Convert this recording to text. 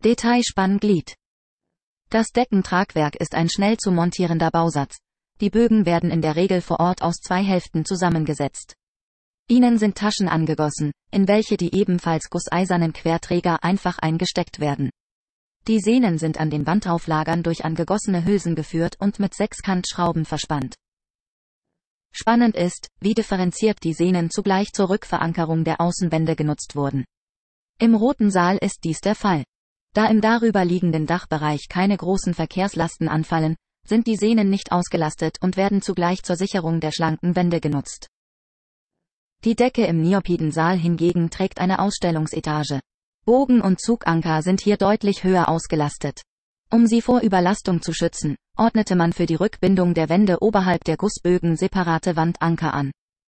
Detailspannglied. Das Deckentragwerk ist ein schnell zu montierender Bausatz. Die Bögen werden in der Regel vor Ort aus 2 Hälften zusammengesetzt. Ihnen sind Taschen angegossen, in welche die ebenfalls gusseisernen Querträger einfach eingesteckt werden. Die Sehnen sind an den Wandauflagern durch angegossene Hülsen geführt und mit 6-Kantschrauben verspannt. Spannend ist, wie differenziert die Sehnen zugleich zur Rückverankerung der Außenwände genutzt wurden. Im Roten Saal ist dies der Fall. Da im darüber liegenden Dachbereich keine großen Verkehrslasten anfallen, sind die Sehnen nicht ausgelastet und werden zugleich zur Sicherung der schlanken Wände genutzt. Die Decke im Niopidensaal hingegen trägt eine Ausstellungsetage. Bogen und Zuganker sind hier deutlich höher ausgelastet. Um sie vor Überlastung zu schützen, ordnete man für die Rückbindung der Wände oberhalb der Gussbögen separate Wandanker an.